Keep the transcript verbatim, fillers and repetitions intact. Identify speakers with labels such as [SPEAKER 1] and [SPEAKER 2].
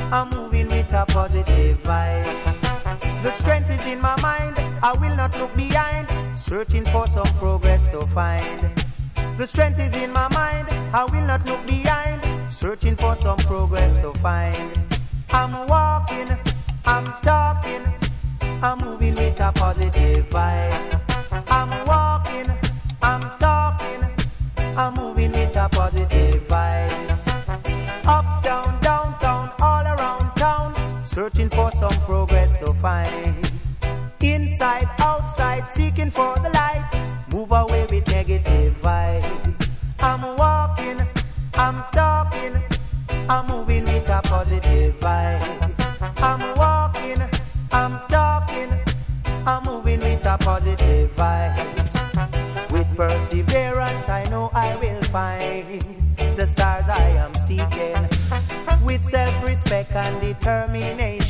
[SPEAKER 1] I'm moving with a positive vibe. The strength is in my mind, I will not look behind, searching for some progress to find. The strength is in my mind, I will not look behind, searching for some progress to find. I'm walking, I'm talking, I'm moving with a positive vibe. I'm walking, I'm talking, I'm moving with a positive vibe. Up, down, downtown, all around town, searching for some progress to find. Inside, outside, seeking for the light, move away with negative vibes. I'm walking, I'm talking, I'm moving with a positive vibe. I'm walking, I'm talking, I'm moving with a positive vibe. With perseverance I know I will find the stars I am seeking. With self-respect and determination